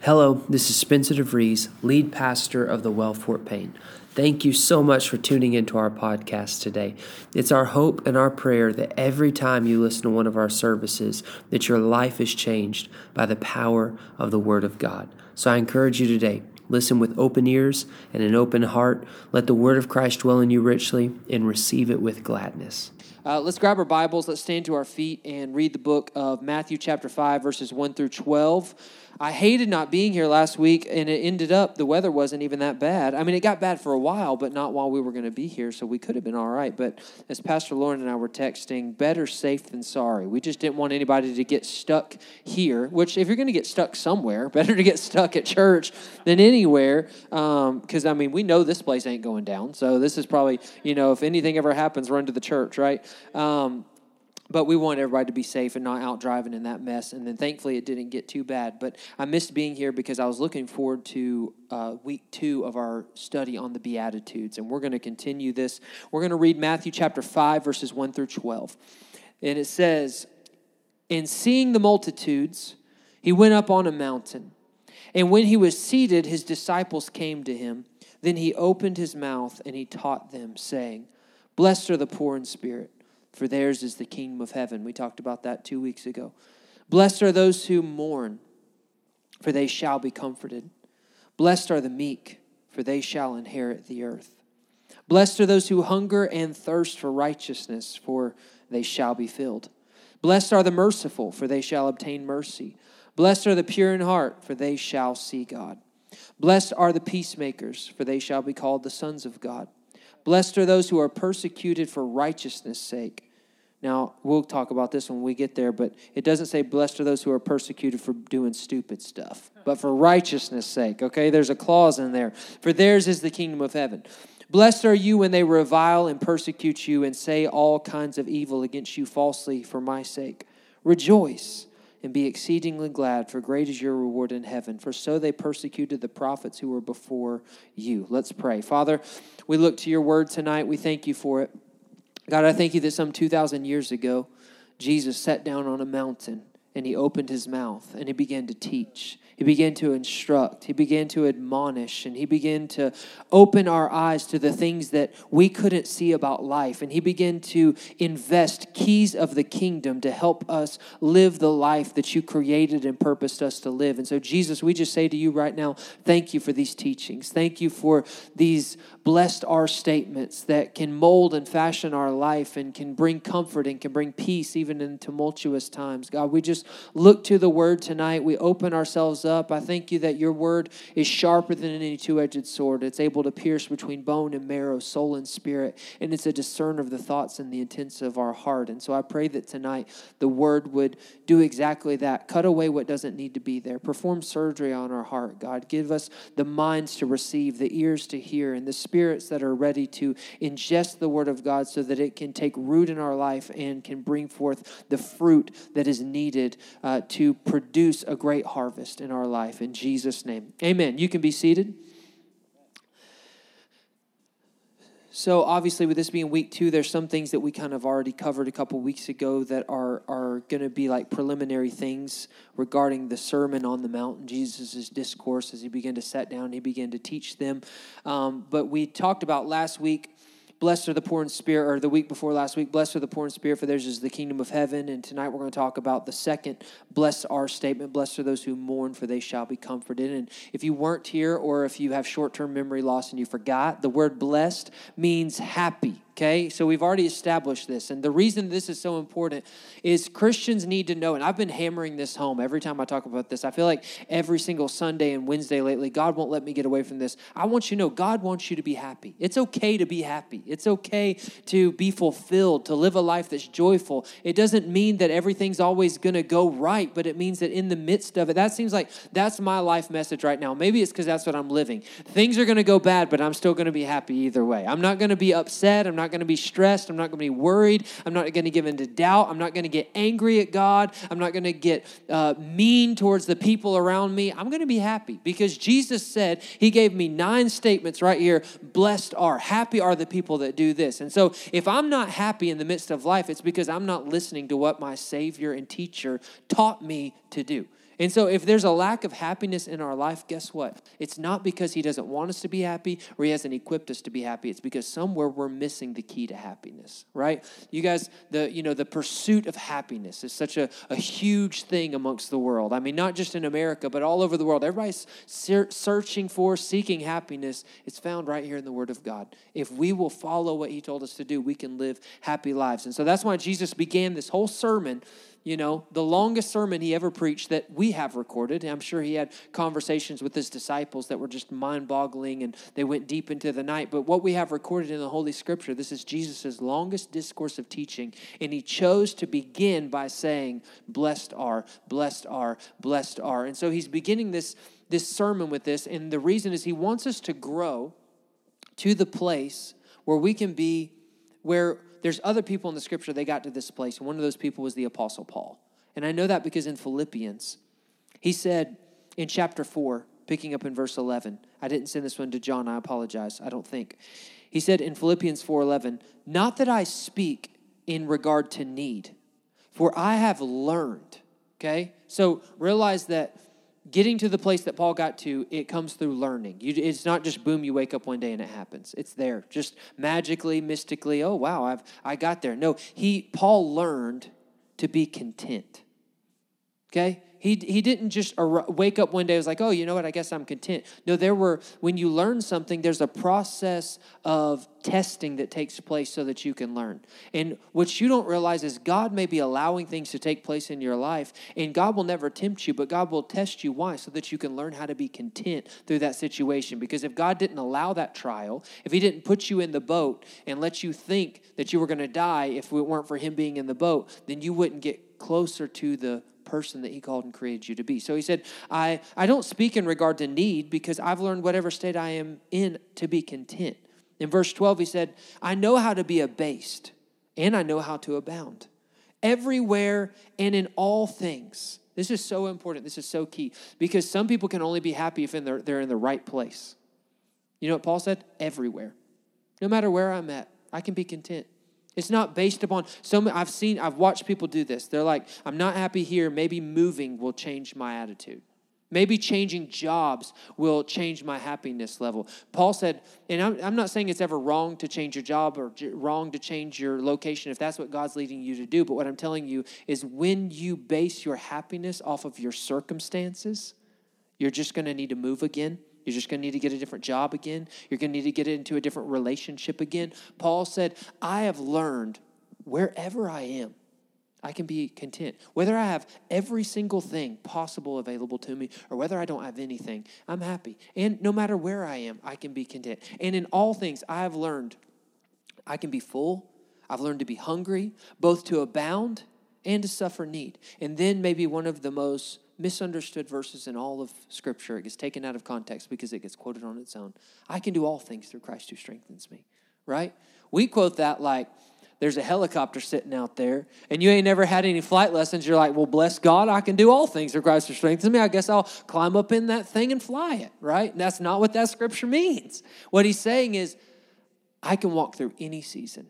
Hello, this is Spencer DeVries, lead pastor of the Well Fort Payne. Thank you so much for tuning into our podcast today. It's our hope and our prayer that every time you listen to one of our services, that your life is changed by the power of the Word of God. So I encourage you today, listen with open ears and an open heart. Let the Word of Christ dwell in you richly and receive it with gladness. Let's grab our Bibles, let's stand to our feet and read the book of Matthew chapter 5, verses 1 through 12. I hated not being here last week, and it ended up, the weather wasn't even that bad. I mean, it got bad for a while, but not while we were going to be here, so we could have been all right. But as Pastor Lauren and I were texting, better safe than sorry. We just didn't want anybody to get stuck here, which if you're going to get stuck somewhere, better to get stuck at church than anywhere, because, I mean, we know this place ain't going down, so this is probably, if anything ever happens, run to the church, right? But we want everybody to be safe and not out driving in that mess. And then thankfully it didn't get too bad. But I missed being here because I was looking forward to week 2 of our study on the Beatitudes. And we're going to continue this. We're going to read Matthew chapter 5, verses 1 through 12. And it says, "And seeing the multitudes, he went up on a mountain. And when he was seated, his disciples came to him. Then he opened his mouth and he taught them, saying, 'Blessed are the poor in spirit, for theirs is the kingdom of heaven.'" We talked about that 2 weeks ago. "Blessed are those who mourn, for they shall be comforted. Blessed are the meek, for they shall inherit the earth. Blessed are those who hunger and thirst for righteousness, for they shall be filled. Blessed are the merciful, for they shall obtain mercy. Blessed are the pure in heart, for they shall see God. Blessed are the peacemakers, for they shall be called the sons of God. Blessed are those who are persecuted for righteousness' sake." Now, we'll talk about this when we get there, but it doesn't say blessed are those who are persecuted for doing stupid stuff, but for righteousness' sake, okay? There's a clause in there. "For theirs is the kingdom of heaven. Blessed are you when they revile and persecute you and say all kinds of evil against you falsely for my sake. Rejoice and be exceedingly glad, for great is your reward in heaven. For so they persecuted the prophets who were before you." Let's pray. Father, we look to your word tonight. We thank you for it. God, I thank you that some 2,000 years ago, Jesus sat down on a mountain and he opened his mouth and he began to teach. He began to instruct. He began to admonish. And he began to open our eyes to the things that we couldn't see about life. And he began to invest keys of the kingdom to help us live the life that you created and purposed us to live. And so, Jesus, we just say to you right now, thank you for these teachings. Thank you for these blessed are statements that can mold and fashion our life and can bring comfort and can bring peace even in tumultuous times. God, we just look to the word tonight. We open ourselves up. I thank you that your word is sharper than any two-edged sword. It's able to pierce between bone and marrow, soul and spirit, and it's a discerner of the thoughts and the intents of our heart. And so I pray that tonight the word would do exactly that. Cut away what doesn't need to be there. Perform surgery on our heart, God. Give us the minds to receive, the ears to hear, and the spirits that are ready to ingest the word of God so that it can take root in our life and can bring forth the fruit that is needed to produce a great harvest in our life. In Jesus' name, amen. You can be seated. So obviously with this being week 2, there's some things that we kind of already covered a couple weeks ago that are going to be like preliminary things regarding the Sermon on the Mount, Jesus' discourse as he began to sit down, he began to teach them. But we talked about last week, blessed are the poor in spirit, or the week before last week, blessed are the poor in spirit, for theirs is the kingdom of heaven. And tonight we're going to talk about the second blessed are statement, blessed are those who mourn, for they shall be comforted. And if you weren't here or if you have short-term memory loss and you forgot, the word blessed means happy. Okay, so we've already established this. And the reason this is so important is Christians need to know, and I've been hammering this home every time I talk about this. I feel like every single Sunday and Wednesday lately, God won't let me get away from this. I want you to know God wants you to be happy. It's okay to be happy. It's okay to be fulfilled, to live a life that's joyful. It doesn't mean that everything's always going to go right, but it means that in the midst of it, that seems like that's my life message right now. Maybe it's because that's what I'm living. Things are going to go bad, but I'm still going to be happy either way. I'm not going to be upset. I'm not going to be stressed. I'm not going to be worried. I'm not going to give into doubt. I'm not going to get angry at God. I'm not going to get mean towards the people around me. I'm going to be happy because Jesus said, he gave me 9 statements right here. Blessed are, happy are the people that do this. And so if I'm not happy in the midst of life, it's because I'm not listening to what my Savior and teacher taught me to do. And so if there's a lack of happiness in our life, guess what? It's not because he doesn't want us to be happy or he hasn't equipped us to be happy. It's because somewhere we're missing the key to happiness, right? You guys, the pursuit of happiness is such a huge thing amongst the world. I mean, not just in America, but all over the world. Everybody's searching for, seeking happiness. It's found right here in the Word of God. If we will follow what he told us to do, we can live happy lives. And so that's why Jesus began this whole sermon, the longest sermon he ever preached that we have recorded. I'm sure he had conversations with his disciples that were just mind-boggling, and they went deep into the night. But what we have recorded in the Holy Scripture, this is Jesus' longest discourse of teaching, and he chose to begin by saying, blessed are, blessed are, blessed are. And so he's beginning this sermon with this, and the reason is he wants us to grow to the place where we can be, where there's other people in the Scripture, they got to this place. One of those people was the Apostle Paul. And I know that because in Philippians, he said in chapter 4, picking up in verse 11, I didn't send this one to John, I apologize, I don't think. He said in Philippians 4:11, not that I speak in regard to need, for I have learned, okay? So realize that getting to the place that Paul got to, it comes through learning. It's not just boom, you wake up one day and it happens. It's there, just magically, mystically. Oh wow, I got there. No, Paul learned to be content. Okay, he didn't just wake up one day and was like, oh, you know what? I guess I'm content. No, when you learn something, there's a process of testing that takes place so that you can learn. And what you don't realize is God may be allowing things to take place in your life, and God will never tempt you, but God will test you. Why? So that you can learn how to be content through that situation. Because if God didn't allow that trial, if he didn't put you in the boat and let you think that you were going to die if it weren't for him being in the boat, then you wouldn't get closer to the person that he called and created you to be. So he said, I don't speak in regard to need because I've learned whatever state I am in to be content. In verse 12, he said, I know how to be abased and I know how to abound. Everywhere and in all things. This is so important. This is so key because some people can only be happy if they're in the right place. You know what Paul said? Everywhere. No matter where I'm at, I can be content. It's not based upon, I've watched people do this. They're like, I'm not happy here. Maybe moving will change my attitude. Maybe changing jobs will change my happiness level. Paul said, and I'm not saying it's ever wrong to change your job or wrong to change your location if that's what God's leading you to do. But what I'm telling you is when you base your happiness off of your circumstances, you're just going to need to move again. You're just going to need to get a different job again. You're going to need to get into a different relationship again. Paul said, I have learned wherever I am, I can be content. Whether I have every single thing possible available to me or whether I don't have anything, I'm happy. And no matter where I am, I can be content. And in all things, I have learned I can be full. I've learned to be hungry, both to abound and to suffer need. And then maybe one of the most misunderstood verses in all of Scripture. It gets taken out of context because it gets quoted on its own. I can do all things through Christ who strengthens me, right? We quote that like there's a helicopter sitting out there and you ain't never had any flight lessons. You're like, well, bless God, I can do all things through Christ who strengthens me. I guess I'll climb up in that thing and fly it, right? And that's not what that Scripture means. What he's saying is I can walk through any season.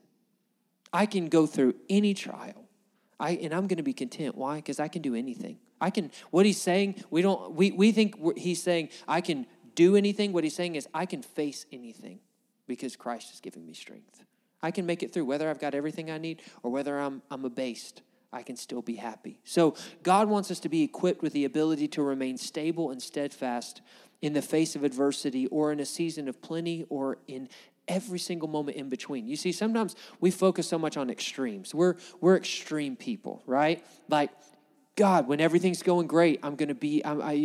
I can go through any trial. And I'm going to be content. Why? Because I can do anything. What he's saying, we think he's saying I can do anything. What he's saying is I can face anything because Christ is giving me strength. I can make it through whether I've got everything I need or whether I'm abased. I can still be happy. So God wants us to be equipped with the ability to remain stable and steadfast in the face of adversity or in a season of plenty or in every single moment in between. You see, sometimes we focus so much on extremes. We're extreme people, right? Like, God, when everything's going great, I'm going to be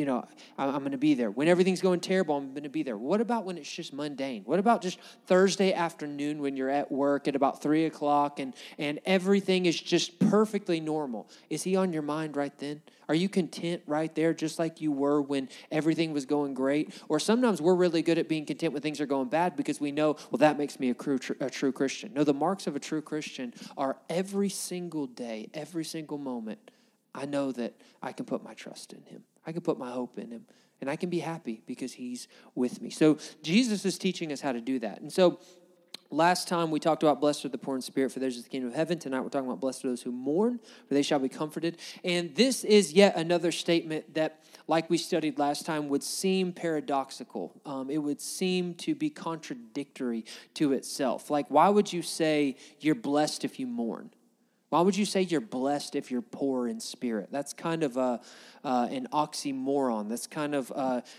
there. When everything's going terrible, I'm going to be there. What about when it's just mundane? What about just Thursday afternoon when you're at work at about 3:00 and everything is just perfectly normal? Is he on your mind right then? Are you content right there just like you were when everything was going great? Or sometimes we're really good at being content when things are going bad because we know, well, that makes me a true Christian. No, the marks of a true Christian are every single day, every single moment, I know that I can put my trust in him. I can put my hope in him. And I can be happy because he's with me. So Jesus is teaching us how to do that. And so Last time we talked about blessed are the poor in spirit, for theirs is the kingdom of heaven. Tonight we're talking about blessed are those who mourn, for they shall be comforted. And this is yet another statement that, like we studied last time, would seem paradoxical. It would seem to be contradictory to itself. Like, why would you say you're blessed if you mourn? Why would you say you're blessed if you're poor in spirit? That's kind of an oxymoron. That's kind of,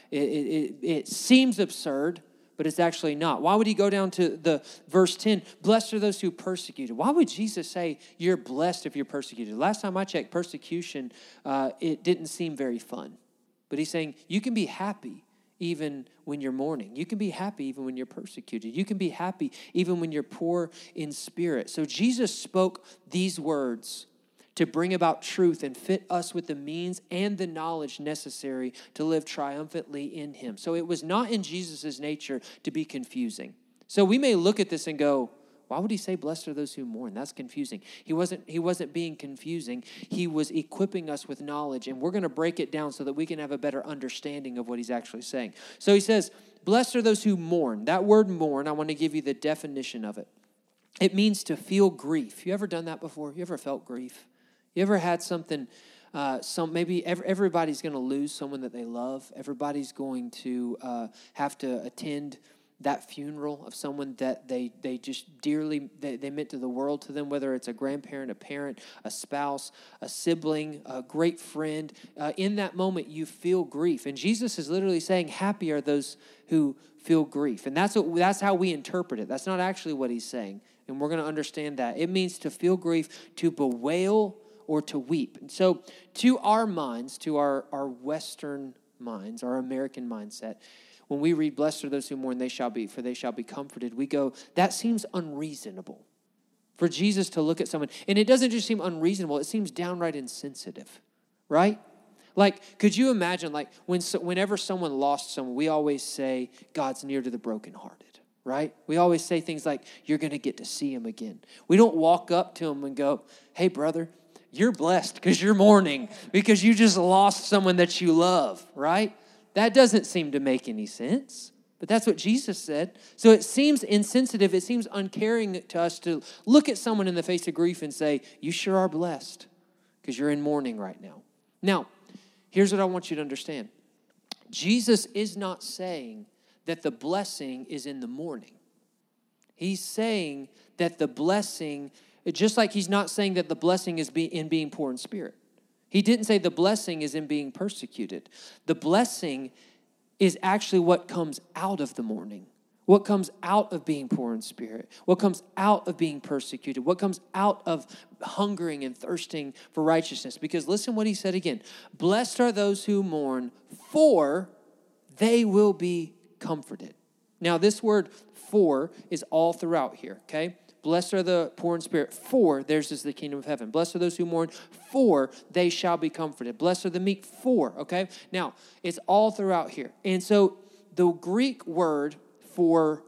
it seems absurd, but it's actually not. Why would he go down to the verse 10? Blessed are those who persecuted. Why would Jesus say you're blessed if you're persecuted? Last time I checked, persecution, it didn't seem very fun. But he's saying you can be happy even when you're mourning. You can be happy even when you're persecuted. You can be happy even when you're poor in spirit. So Jesus spoke these words to bring about truth and fit us with the means and the knowledge necessary to live triumphantly in him. So it was not in Jesus' nature to be confusing. So we may look at this and go, why would he say blessed are those who mourn? That's confusing. He wasn't being confusing. He was equipping us with knowledge, and we're going to break it down so that we can have a better understanding of what he's actually saying. So he says, blessed are those who mourn. That word mourn, I want to give you the definition of it. It means to feel grief. You ever done that before? You ever felt grief? You ever had something, maybe everybody's going to lose someone that they love. Everybody's going to have to attend that funeral of someone that they just dearly, they meant to the world to them, whether it's a grandparent, a parent, a spouse, a sibling, a great friend. In that moment, you feel grief. And Jesus is literally saying, happy are those who feel grief. And that's how we interpret it. That's not actually what he's saying. And we're going to understand that. It means to feel grief, to bewail, or to weep. And so to our minds, to our Western minds, our American mindset, when we read, blessed are those who mourn, for they shall be comforted, we go, that seems unreasonable. For Jesus to look at someone, and it doesn't just seem unreasonable, it seems downright insensitive, right? Like, could you imagine, like, whenever someone lost someone, we always say, God's near to the brokenhearted, right? We always say things like, you're going to get to see him again. We don't walk up to him and go, hey, brother, you're blessed because you're mourning, because you just lost someone that you love, right? That doesn't seem to make any sense, but that's what Jesus said. So it seems insensitive, it seems uncaring to us to look at someone in the face of grief and say, you sure are blessed because you're in mourning right now. Now, here's what I want you to understand. Jesus is not saying that the blessing is in the mourning. He's saying that the blessing, just like he's not saying that the blessing is in being poor in spirit. He didn't say the blessing is in being persecuted. The blessing is actually what comes out of the mourning, what comes out of being poor in spirit, what comes out of being persecuted, what comes out of hungering and thirsting for righteousness. Because listen what he said again. Blessed are those who mourn, for they will be comforted. Now this word for is all throughout here, okay? Blessed are the poor in spirit, for theirs is the kingdom of heaven. Blessed are those who mourn, for they shall be comforted. Blessed are the meek, for, okay? Now, it's all throughout here. And so the Greek word for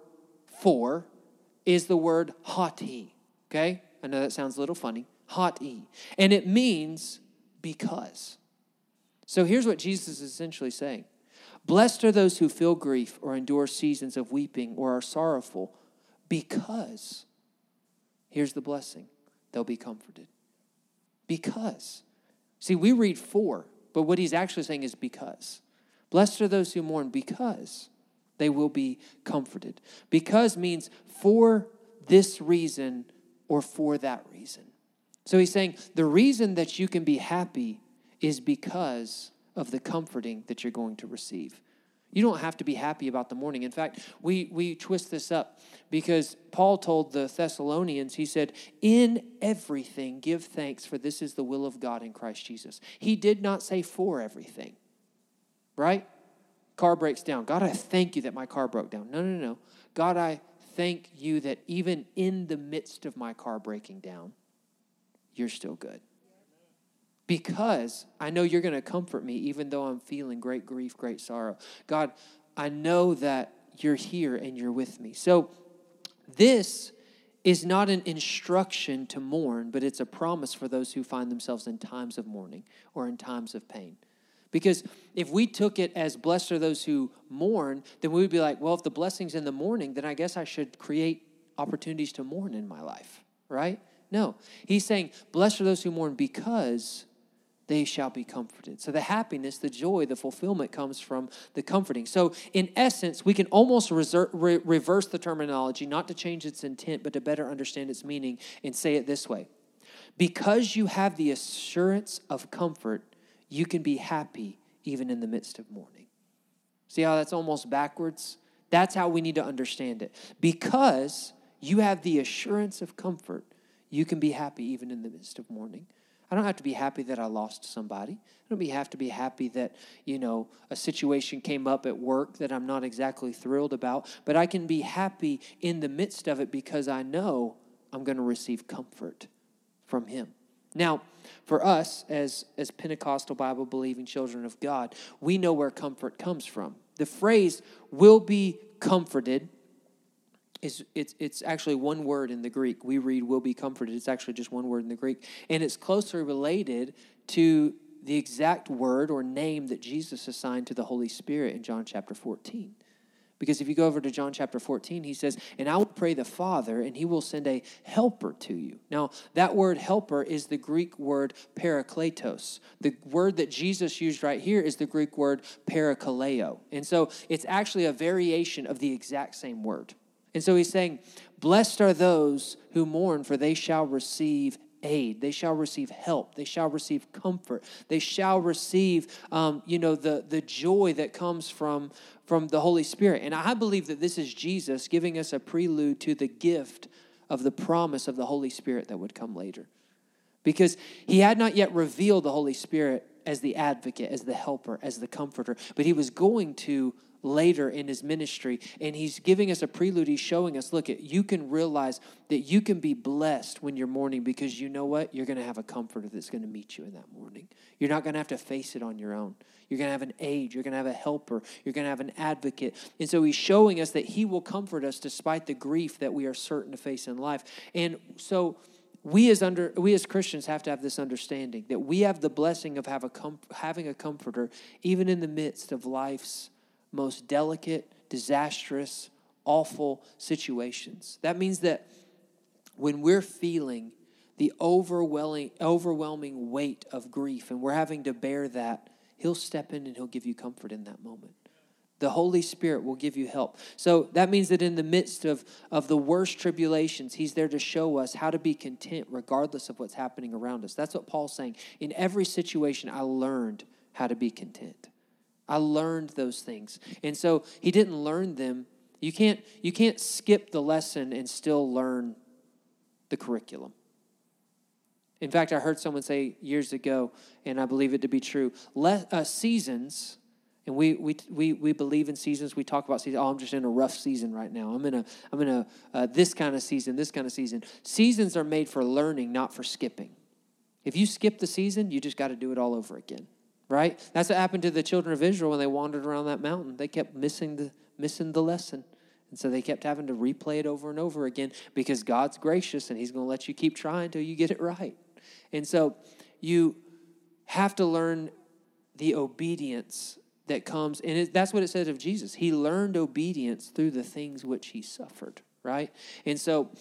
is the word hoti, okay? I know that sounds a little funny. Hoti. And it means because. So here's what Jesus is essentially saying. Blessed are those who feel grief or endure seasons of weeping or are sorrowful because... Here's the blessing. They'll be comforted. Because. See, we read for, but what he's actually saying is because. Blessed are those who mourn because they will be comforted. Because means for this reason or for that reason. So he's saying the reason that you can be happy is because of the comforting that you're going to receive. You don't have to be happy about the mourning. In fact, we twist this up because Paul told the Thessalonians, he said, in everything give thanks, for this is the will of God in Christ Jesus. He did not say for everything, right? Car breaks down. God, I thank you that my car broke down. No. God, I thank you that even in the midst of my car breaking down, you're still good. Because I know you're going to comfort me even though I'm feeling great grief, great sorrow. God, I know that you're here and you're with me. So this is not an instruction to mourn, but it's a promise for those who find themselves in times of mourning or in times of pain. Because if we took it as blessed are those who mourn, then we would be like, well, if the blessing's in the mourning, then I guess I should create opportunities to mourn in my life, right? No. He's saying, blessed are those who mourn because they shall be comforted. So the happiness, the joy, the fulfillment comes from the comforting. So in essence, we can almost reverse the terminology, not to change its intent, but to better understand its meaning, and say it this way. Because you have the assurance of comfort, you can be happy even in the midst of mourning. See how that's almost backwards? That's how we need to understand it. Because you have the assurance of comfort, you can be happy even in the midst of mourning. I don't have to be happy that I lost somebody. I don't have to be happy that, a situation came up at work that I'm not exactly thrilled about. But I can be happy in the midst of it because I know I'm going to receive comfort from him. Now, for us as Pentecostal Bible-believing children of God, we know where comfort comes from. The phrase "will be comforted" it's actually one word in the Greek. We read "will be comforted." It's actually just one word in the Greek. And it's closely related to the exact word or name that Jesus assigned to the Holy Spirit in John chapter 14. Because if you go over to John chapter 14, he says, "And I will pray the Father, and he will send a helper to you." Now, that word helper is the Greek word parakletos. The word that Jesus used right here is the Greek word parakaleo. And so it's actually a variation of the exact same word. And so he's saying, blessed are those who mourn, for they shall receive aid. They shall receive help. They shall receive comfort. They shall receive, the joy that comes from the Holy Spirit. And I believe that this is Jesus giving us a prelude to the gift of the promise of the Holy Spirit that would come later. Because he had not yet revealed the Holy Spirit as the advocate, as the helper, as the comforter. But he was going to later in his ministry, and he's giving us a prelude. He's showing us, look, you can realize that you can be blessed when you're mourning because you know what? You're going to have a comforter that's going to meet you in that mourning. You're not going to have to face it on your own. You're going to have an aid. You're going to have a helper. You're going to have an advocate. And so he's showing us that he will comfort us despite the grief that we are certain to face in life. And so we as Christians have to have this understanding that we have the blessing of having a comforter even in the midst of life's most delicate, disastrous, awful situations. That means that when we're feeling the overwhelming weight of grief and we're having to bear that, he'll step in and he'll give you comfort in that moment. The Holy Spirit will give you help. So that means that in the midst of the worst tribulations, he's there to show us how to be content regardless of what's happening around us. That's what Paul's saying. In every situation, I learned how to be content. I learned those things. And so he didn't learn them. You can't skip the lesson and still learn the curriculum. In fact, I heard someone say years ago, and I believe it to be true, seasons, and we believe in seasons. We talk about seasons. Oh, I'm just in a rough season right now. I'm in a this kind of season, this kind of season. Seasons are made for learning, not for skipping. If you skip the season, you just got to do it all over again. Right? That's what happened to the children of Israel when they wandered around that mountain. They kept missing the lesson. And so they kept having to replay it over and over again because God's gracious and he's going to let you keep trying until you get it right. And so you have to learn the obedience that comes. And that's what it says of Jesus. He learned obedience through the things which he suffered. Right? And so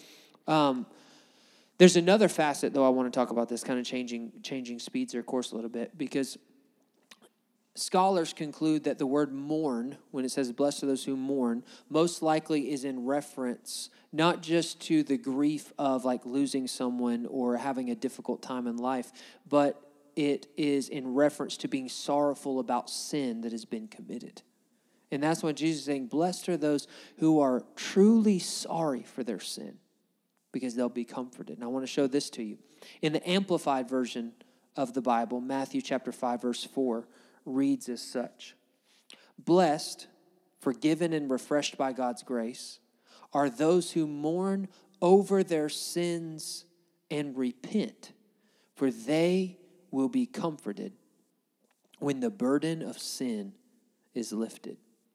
there's another facet, though, I want to talk about this, kind of changing speeds or course a little bit, because scholars conclude that the word mourn, when it says blessed are those who mourn, most likely is in reference not just to the grief of like losing someone or having a difficult time in life, but it is in reference to being sorrowful about sin that has been committed. And that's why Jesus is saying, blessed are those who are truly sorry for their sin because they'll be comforted. And I want to show this to you. In the Amplified version of the Bible, Matthew chapter 5, verse 4, reads as such: blessed, forgiven, and refreshed by God's grace are those who mourn over their sins and repent, for they will be comforted when the burden of sin is lifted.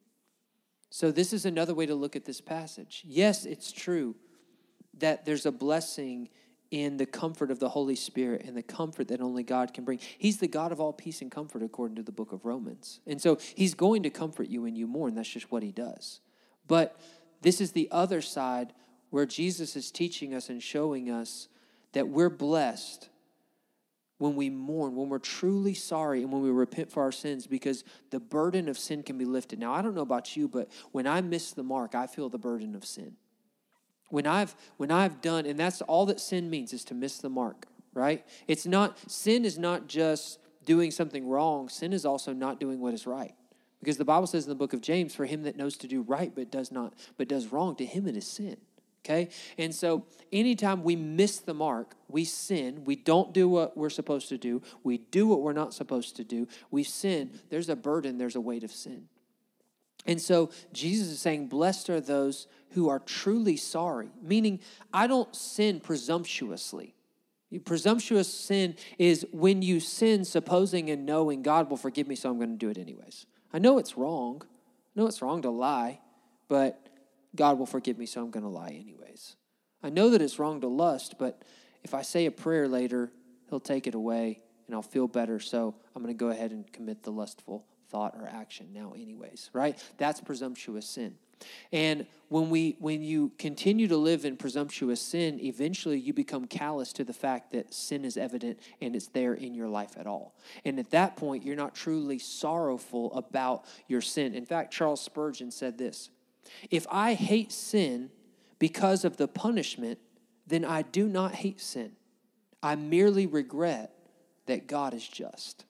So this is another way to look at this passage. Yes, it's true that there's a blessing in the comfort of the Holy Spirit and the comfort that only God can bring. He's the God of all peace and comfort according to the book of Romans. And so he's going to comfort you when you mourn. That's just what he does. But this is the other side where Jesus is teaching us and showing us that we're blessed when we mourn, when we're truly sorry, and when we repent for our sins, because the burden of sin can be lifted. Now, I don't know about you, but when I miss the mark, I feel the burden of sin. When I've done, and that's all that sin means, is to miss the mark, right? Sin is not just doing something wrong. Sin is also not doing what is right. Because the Bible says in the book of James, for him that knows to do right but does wrong, to him it is sin. Okay? And so anytime we miss the mark, we sin, we don't do what we're supposed to do, we do what we're not supposed to do, we sin, there's a burden, there's a weight of sin. And so Jesus is saying, blessed are those who are truly sorry, meaning I don't sin presumptuously. Presumptuous sin is when you sin supposing and knowing God will forgive me, so I'm going to do it anyways. I know it's wrong. I know it's wrong to lie, but God will forgive me, so I'm going to lie anyways. I know that it's wrong to lust, but if I say a prayer later, he'll take it away and I'll feel better, so I'm going to go ahead and commit the lustful thought or action now anyways, right? That's presumptuous sin. And when you continue to live in presumptuous sin, eventually you become callous to the fact that sin is evident and it's there in your life at all. And at that point, you're not truly sorrowful about your sin. In fact, Charles Spurgeon said this: if I hate sin because of the punishment, then I do not hate sin. I merely regret that God is just.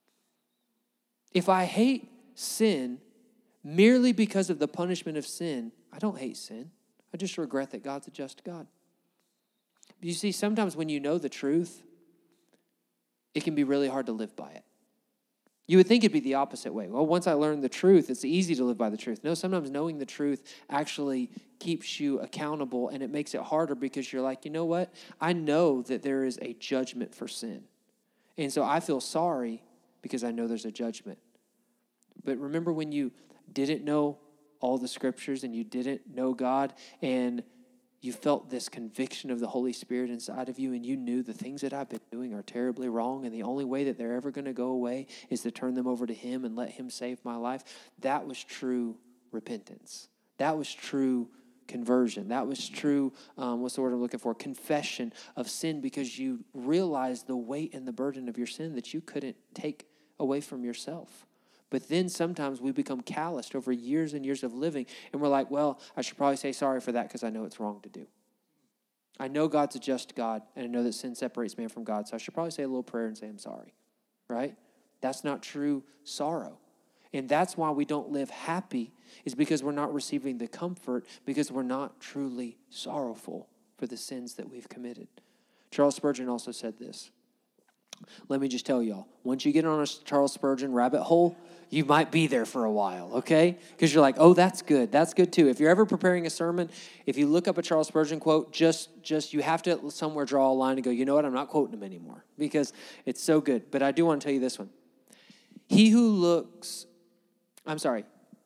If I hate sin merely because of the punishment of sin, I don't hate sin. I just regret that God's a just God. You see, sometimes when you know the truth, it can be really hard to live by it. You would think it'd be the opposite way. Well, once I learn the truth, it's easy to live by the truth. No, sometimes knowing the truth actually keeps you accountable, and it makes it harder because you're like, you know what? I know that there is a judgment for sin. And so I feel sorry because I know there's a judgment. But remember when you didn't know all the scriptures and you didn't know God and you felt this conviction of the Holy Spirit inside of you and you knew the things that I've been doing are terribly wrong and the only way that they're ever going to go away is to turn them over to Him and let Him save my life. That was true repentance. That was true conversion. That was true, what's the word I'm looking for? Confession of sin, because you realized the weight and the burden of your sin that you couldn't take away from yourself. But then sometimes we become calloused over years and years of living, and we're like, well, I should probably say sorry for that because I know it's wrong to do. I know God's a just God, and I know that sin separates man from God, so I should probably say a little prayer and say I'm sorry, right? That's not true sorrow. And that's why we don't live happy, is because we're not receiving the comfort, because we're not truly sorrowful for the sins that we've committed. Charles Spurgeon also said this. Let me just tell y'all, once you get on a Charles Spurgeon rabbit hole, you might be there for a while, okay? Because you're like, oh, that's good. That's good too. If you're ever preparing a sermon, if you look up a Charles Spurgeon quote, just you have to somewhere draw a line and go, you know what, I'm not quoting him anymore because it's so good. But I do want to tell you this one. He who looks, I'm sorry.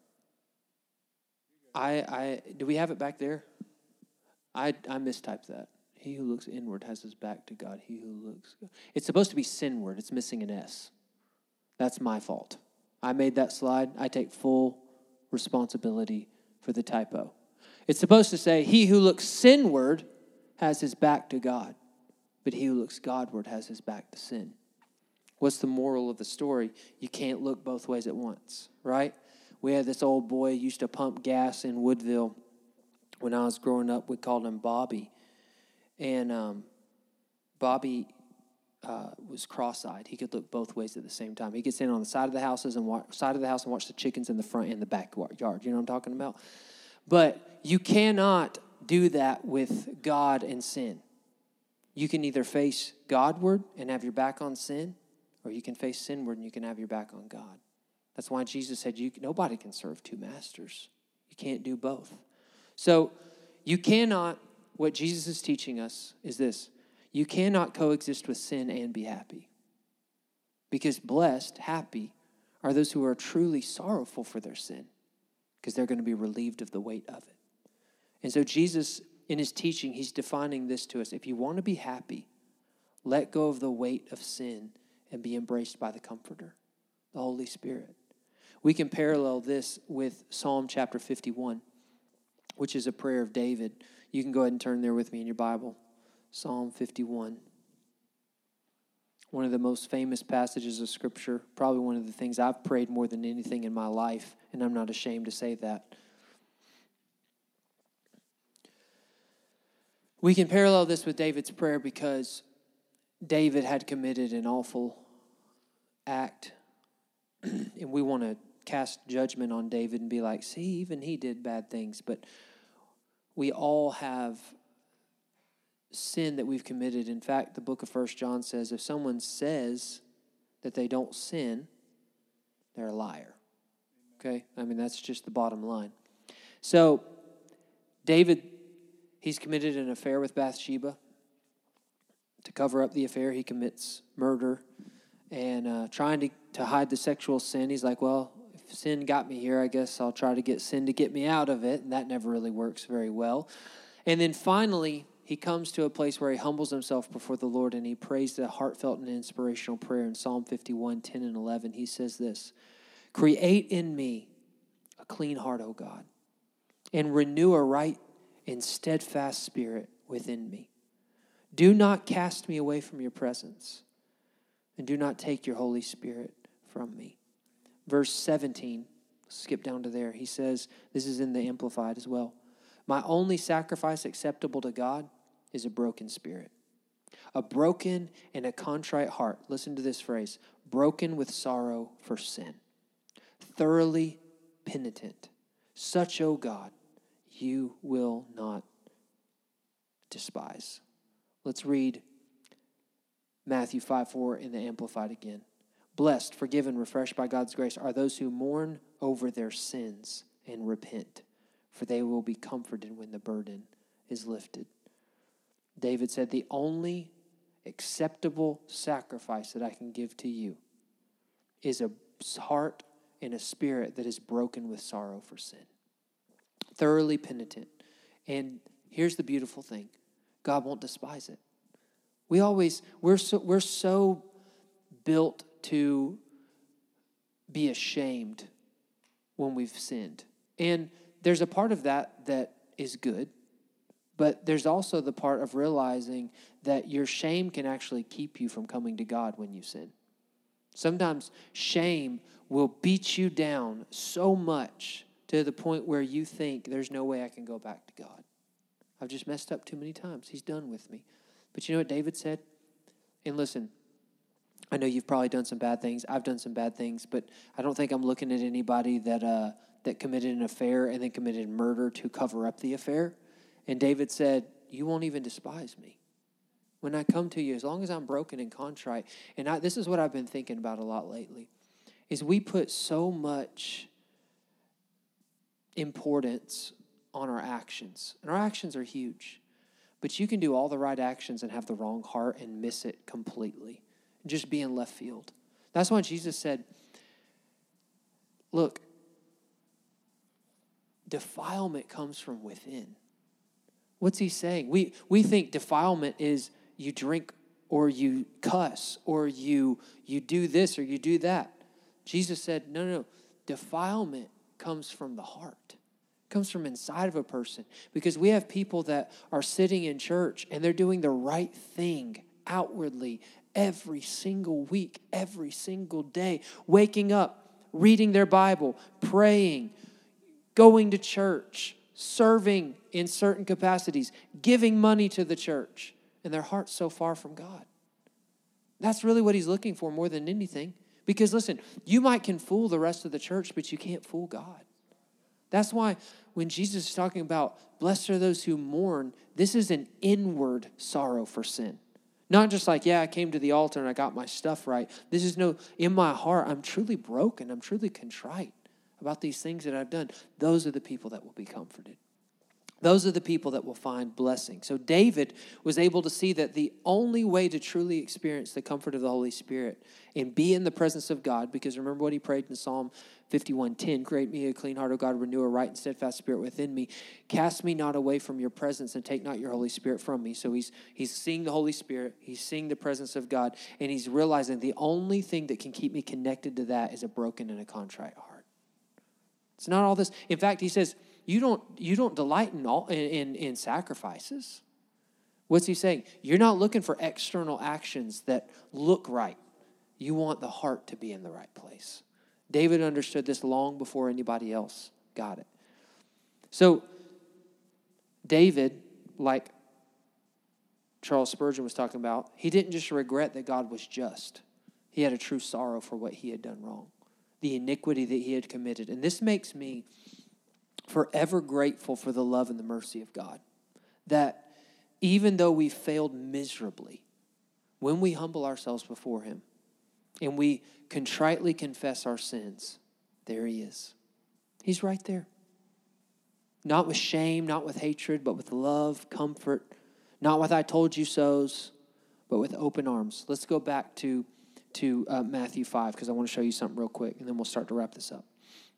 Do we have it back there? I mistyped that. He who looks inward has his back to God. He who looks... It's supposed to be sinward. It's missing an S. That's my fault. I made that slide. I take full responsibility for the typo. It's supposed to say, he who looks sinward has his back to God, but he who looks Godward has his back to sin. What's the moral of the story? You can't look both ways at once, right? We had this old boy used to pump gas in Woodville. When I was growing up, we called him Bobby. And Bobby was cross-eyed. He could look both ways at the same time. He could stand on the side of the house and watch the chickens in the front and the backyard. You know what I'm talking about? But you cannot do that with God and sin. You can either face Godward and have your back on sin, or you can face sinward and you can have your back on God. That's why Jesus said nobody can serve two masters. You can't do both. So you cannot... What Jesus is teaching us is this. You cannot coexist with sin and be happy. Because blessed, happy, are those who are truly sorrowful for their sin, because they're going to be relieved of the weight of it. And so Jesus, in his teaching, he's defining this to us. If you want to be happy, let go of the weight of sin and be embraced by the Comforter, the Holy Spirit. We can parallel this with Psalm chapter 51. which is a prayer of David. You can go ahead and turn there with me in your Bible. Psalm 51. One of the most famous passages of Scripture, probably one of the things I've prayed more than anything in my life, and I'm not ashamed to say that. We can parallel this with David's prayer because David had committed an awful act, and we want to cast judgment on David and be like, see, even he did bad things, but we all have sin that we've committed. In fact, the book of 1 John says if someone says that they don't sin, they're a liar. Okay? I mean, that's just the bottom line. So, David, he's committed an affair with Bathsheba. To cover up the affair, he commits murder. And trying to hide the sexual sin, he's like, well, if sin got me here, I guess I'll try to get sin to get me out of it. And that never really works very well. And then finally, he comes to a place where he humbles himself before the Lord and he prays a heartfelt and inspirational prayer in Psalm 51, 10 and 11. He says this, create in me a clean heart, O God, and renew a right and steadfast spirit within me. Do not cast me away from your presence, and do not take your Holy Spirit from me. Verse 17, skip down to there. He says, this is in the Amplified as well. My only sacrifice acceptable to God is a broken spirit. A broken and a contrite heart. Listen to this phrase. Broken with sorrow for sin. Thoroughly penitent. Such, O God, you will not despise. Let's read Matthew 5:4 in the Amplified again. Blessed, forgiven, refreshed by God's grace are those who mourn over their sins and repent, for they will be comforted when the burden is lifted. David said, the only acceptable sacrifice that I can give to you is a heart and a spirit that is broken with sorrow for sin. Thoroughly penitent. And here's the beautiful thing. God won't despise it. We're so built to be ashamed when we've sinned. And there's a part of that is good, but there's also the part of realizing that your shame can actually keep you from coming to God when you sin. Sometimes shame will beat you down so much to the point where you think there's no way I can go back to God. I've just messed up too many times. He's done with me. But you know what David said? And listen, I know you've probably done some bad things. I've done some bad things, but I don't think I'm looking at anybody that committed an affair and then committed murder to cover up the affair. And David said, you won't even despise me. When I come to you, as long as I'm broken and contrite, and this is what I've been thinking about a lot lately, is we put so much importance on our actions. And our actions are huge. But you can do all the right actions and have the wrong heart and miss it completely. And just be in left field. That's why Jesus said, look, defilement comes from within. What's he saying? We think defilement is you drink or you cuss or you do this or you do that. Jesus said, no. Defilement comes from the heart. It comes from inside of a person. Because we have people that are sitting in church and they're doing the right thing outwardly every single week, every single day, waking up, reading their Bible, praying, going to church, serving in certain capacities, giving money to the church, and their heart's so far from God. That's really what he's looking for more than anything. Because listen, you can fool the rest of the church, but you can't fool God. That's why when Jesus is talking about blessed are those who mourn, this is an inward sorrow for sin. Not just like, I came to the altar and I got my stuff right. This is in my heart, I'm truly broken. I'm truly contrite about these things that I've done. Those are the people that will be comforted. Those are the people that will find blessing. So David was able to see that the only way to truly experience the comfort of the Holy Spirit and be in the presence of God, because remember what he prayed in Psalm 51:10, create me a clean heart, O God, renew a right and steadfast spirit within me. Cast me not away from your presence and take not your Holy Spirit from me. So he's seeing the Holy Spirit, he's seeing the presence of God, and he's realizing the only thing that can keep me connected to that is a broken and a contrite heart. It's not all this. In fact, he says, you don't delight in sacrifices. What's he saying? You're not looking for external actions that look right. You want the heart to be in the right place. David understood this long before anybody else got it. So David, like Charles Spurgeon was talking about, he didn't just regret that God was just. He had a true sorrow for what he had done wrong, the iniquity that he had committed. And this makes me forever grateful for the love and the mercy of God, that even though we failed miserably, when we humble ourselves before him and we contritely confess our sins, there he is. He's right there. Not with shame, not with hatred, but with love, comfort, not with I told you so's, but with open arms. Let's go back to Matthew 5 because I want to show you something real quick, and then we'll start to wrap this up.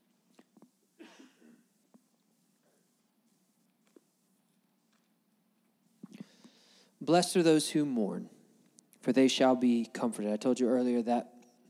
Blessed are those who mourn, for they shall be comforted. I told you earlier that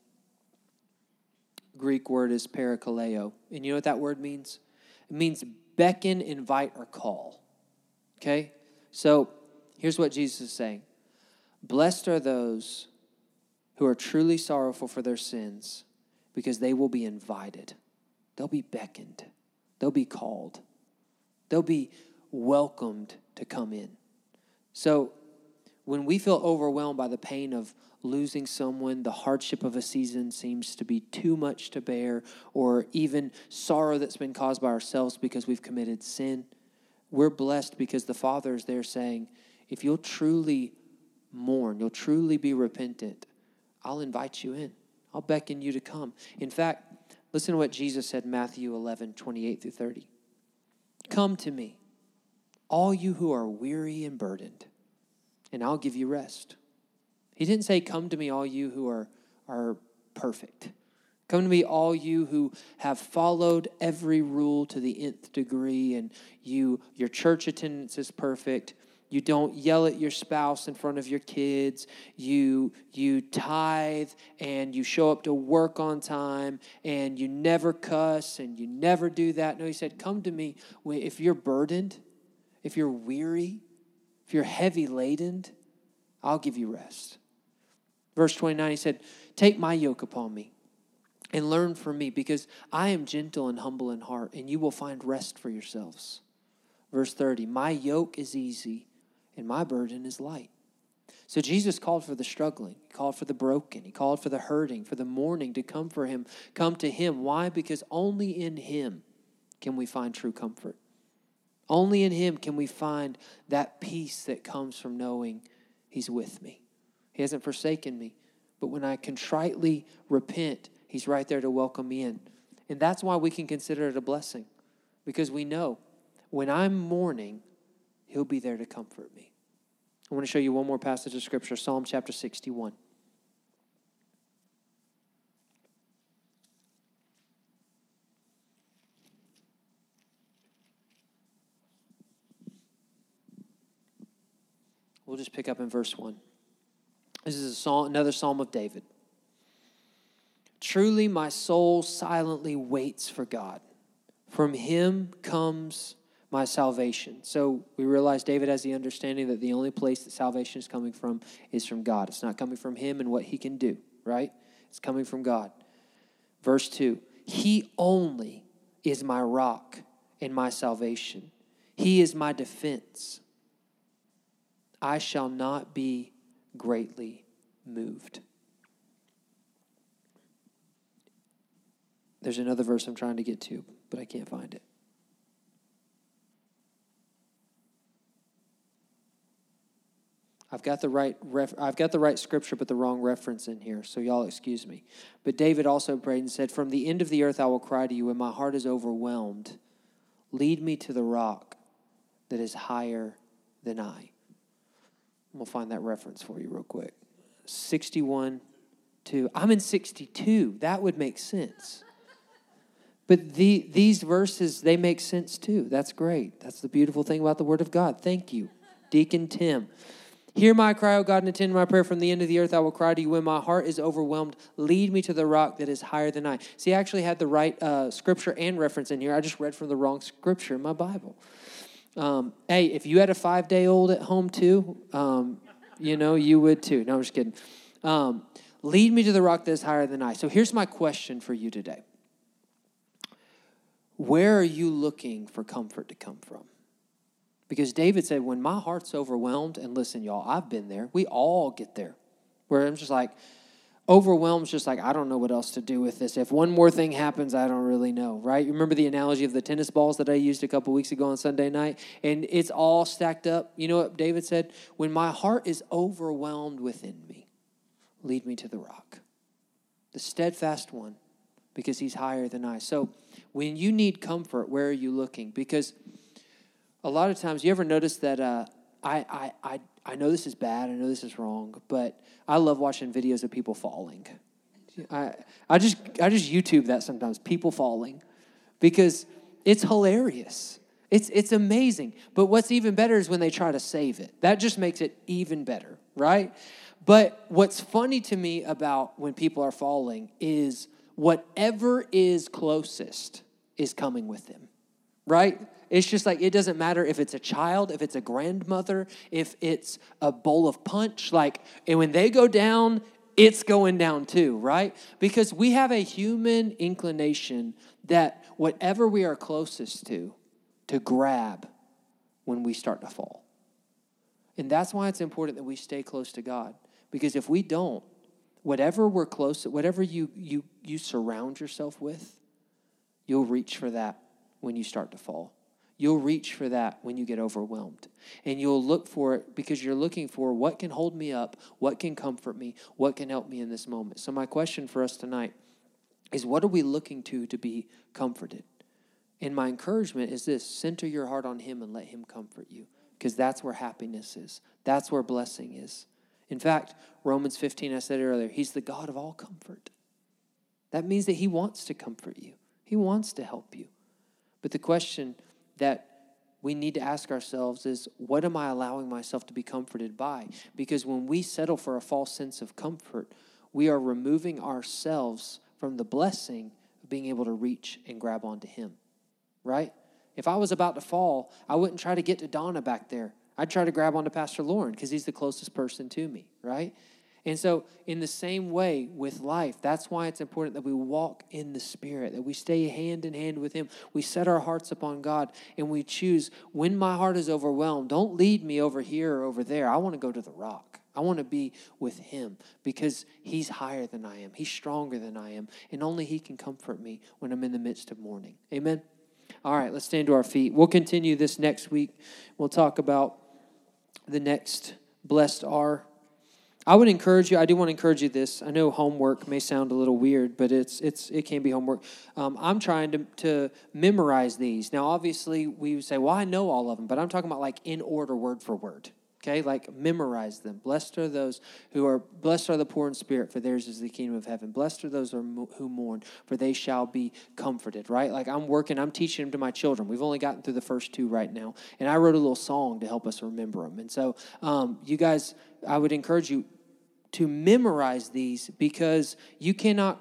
Greek word is parakaleo. And you know what that word means? It means beckon, invite, or call. Okay? So here's what Jesus is saying. Blessed are those who are truly sorrowful for their sins, because they will be invited. They'll be beckoned. They'll be called. They'll be welcomed to come in. So when we feel overwhelmed by the pain of losing someone, the hardship of a season seems to be too much to bear, or even sorrow that's been caused by ourselves because we've committed sin, we're blessed because the Father is there saying, if you'll truly mourn, you'll truly be repentant, I'll invite you in. I'll beckon you to come. In fact, listen to what Jesus said in Matthew 11:28-30. Come to me, all you who are weary and burdened, and I'll give you rest. He didn't say, come to me, all you who are perfect. Come to me, all you who have followed every rule to the nth degree, and your church attendance is perfect. You don't yell at your spouse in front of your kids. You tithe, and you show up to work on time, and you never cuss, and you never do that. No, he said, come to me if you're burdened, if you're weary, if you're heavy laden, I'll give you rest. Verse 29, he said, take my yoke upon me and learn from me, because I am gentle and humble in heart, and you will find rest for yourselves. Verse 30, my yoke is easy and my burden is light. So Jesus called for the struggling. He called for the broken. He called for the hurting, for the mourning to come to him. Why? Because only in him can we find true comfort. Only in him can we find that peace that comes from knowing he's with me. He hasn't forsaken me. But when I contritely repent, he's right there to welcome me in. And that's why we can consider it a blessing. Because we know when I'm mourning, he'll be there to comfort me. I want to show you one more passage of Scripture, Psalm chapter 61. We'll just pick up in verse 1. This is another psalm of David. Truly my soul silently waits for God. From him comes my salvation. So we realize David has the understanding that the only place that salvation is coming from is from God. It's not coming from him and what he can do, right? It's coming from God. Verse 2, he only is my rock and my salvation. He is my defense. I shall not be greatly moved. There's another verse I'm trying to get to, but I can't find it. I've got the right scripture, but the wrong reference in here, so y'all excuse me. But David also prayed and said, from the end of the earth I will cry to you when my heart is overwhelmed. Lead me to the rock that is higher than I. We'll find that reference for you real quick. 61:2. I'm in 62. That would make sense. But these verses, they make sense too. That's great. That's the beautiful thing about the Word of God. Thank you, Deacon Tim. Hear my cry, O God, and attend to my prayer. From the end of the earth I will cry to you when my heart is overwhelmed. Lead me to the rock that is higher than I. See, I actually had the right scripture and reference in here. I just read from the wrong scripture in my Bible. Hey, if you had a 5-day-old at home too, you would too. No, I'm just kidding. Lead me to the rock that is higher than I. So here's my question for you today. Where are you looking for comfort to come from? Because David said, when my heart's overwhelmed, and listen, y'all, I've been there. We all get there. Where I'm just like, overwhelmed, just like, I don't know what else to do with this. If one more thing happens, I don't really know, right? You remember the analogy of the tennis balls that I used a couple weeks ago on Sunday night? And it's all stacked up. You know what David said? When my heart is overwhelmed within me, lead me to the rock, the steadfast one, because he's higher than I. So when you need comfort, where are you looking? Because a lot of times, you ever notice that I know this is bad, I know this is wrong, but I love watching videos of people falling. I just YouTube that sometimes, people falling, because it's hilarious. It's amazing. But what's even better is when they try to save it. That just makes it even better, right? But what's funny to me about when people are falling is whatever is closest is coming with them, right? It's just like, it doesn't matter if it's a child, if it's a grandmother, if it's a bowl of punch, and when they go down, it's going down too, right? Because we have a human inclination that whatever we are closest to grab when we start to fall. And that's why it's important that we stay close to God. Because if we don't, whatever we're close, whatever you surround yourself with, you'll reach for that when you start to fall. You'll reach for that when you get overwhelmed. And you'll look for it because you're looking for what can hold me up, what can comfort me, what can help me in this moment. So my question for us tonight is, what are we looking to be comforted? And my encouragement is this: center your heart on him and let him comfort you, because that's where happiness is. That's where blessing is. In fact, Romans 15, I said it earlier, he's the God of all comfort. That means that he wants to comfort you. He wants to help you. But the question that we need to ask ourselves is, what am I allowing myself to be comforted by? Because when we settle for a false sense of comfort, we are removing ourselves from the blessing of being able to reach and grab onto him, right? If I was about to fall, I wouldn't try to get to Donna back there. I'd try to grab onto Pastor Lauren because he's the closest person to me, right? And so in the same way with life, that's why it's important that we walk in the Spirit, that we stay hand in hand with him. We set our hearts upon God, and we choose, when my heart is overwhelmed, don't lead me over here or over there. I want to go to the rock. I want to be with him because he's higher than I am. He's stronger than I am, and only he can comfort me when I'm in the midst of mourning. Amen? All right, let's stand to our feet. We'll continue this next week. We'll talk about the next blessed are. I would encourage you, I do want to encourage you this. I know homework may sound a little weird, but it can be homework. I'm trying to memorize these. Now, obviously, we would say, well, I know all of them, but I'm talking about like in order, word for word. Okay, like memorize them. Blessed are the poor in spirit, for theirs is the kingdom of heaven. Blessed are those who mourn, for they shall be comforted, right? Like I'm teaching them to my children. We've only gotten through the first 2 right now. And I wrote a little song to help us remember them. And so you guys, I would encourage you to memorize these, because you can't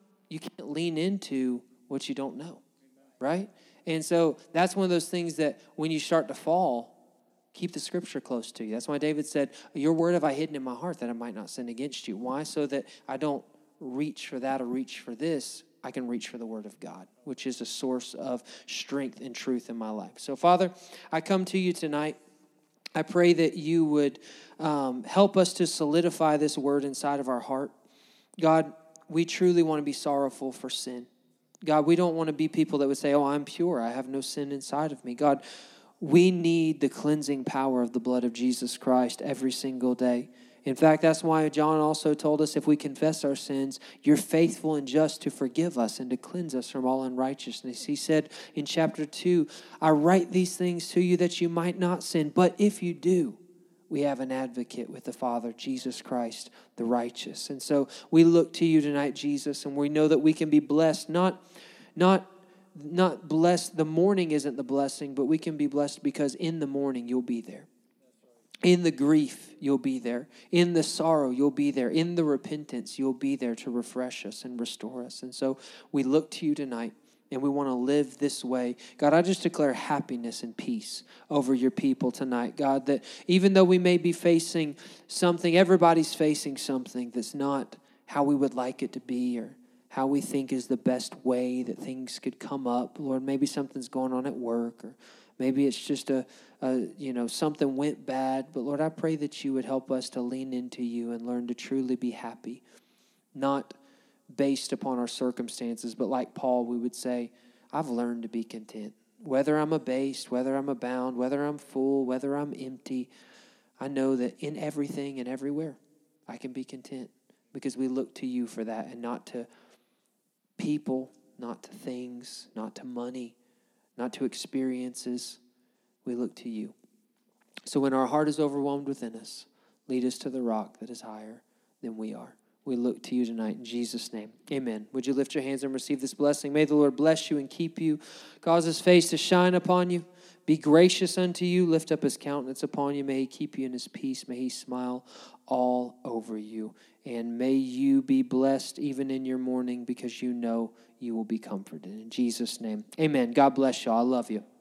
lean into what you don't know, right? And so that's one of those things that when you start to fall, keep the scripture close to you. That's why David said, your word have I hidden in my heart that I might not sin against you. Why? So that I don't reach for that or reach for this. I can reach for the word of God, which is a source of strength and truth in my life. So, Father, I come to you tonight. I pray that you would help us to solidify this word inside of our heart. God, we truly want to be sorrowful for sin. God, we don't want to be people that would say, oh, I'm pure. I have no sin inside of me. God, we need the cleansing power of the blood of Jesus Christ every single day. In fact, that's why John also told us, if we confess our sins, you're faithful and just to forgive us and to cleanse us from all unrighteousness. He said in chapter 2, I write these things to you that you might not sin. But if you do, we have an advocate with the Father, Jesus Christ, the righteous. And so we look to you tonight, Jesus, and we know that we can be blessed, not blessed. The morning isn't the blessing, but we can be blessed because in the morning you'll be there. In the grief, you'll be there. In the sorrow, you'll be there. In the repentance, you'll be there to refresh us and restore us. And so we look to you tonight, and we want to live this way. God, I just declare happiness and peace over your people tonight. God, that even though we may be facing something, everybody's facing something that's not how we would like it to be or how we think is the best way that things could come up. Lord, maybe something's going on at work, or maybe it's just something went bad. But Lord, I pray that you would help us to lean into you and learn to truly be happy, not based upon our circumstances, but like Paul, we would say, I've learned to be content. Whether I'm abased, whether I'm abound, whether I'm full, whether I'm empty, I know that in everything and everywhere, I can be content because we look to you for that and not to people, not to things, not to money, not to experiences. We look to you. So when our heart is overwhelmed within us, lead us to the rock that is higher than we are. We look to you tonight in Jesus' name. Amen. Would you lift your hands and receive this blessing? May the Lord bless you and keep you, cause his face to shine upon you, be gracious unto you, lift up his countenance upon you. May he keep you in his peace. May he smile all over you. And may you be blessed even in your mourning because you know you will be comforted. In Jesus' name, amen. God bless you. I love you.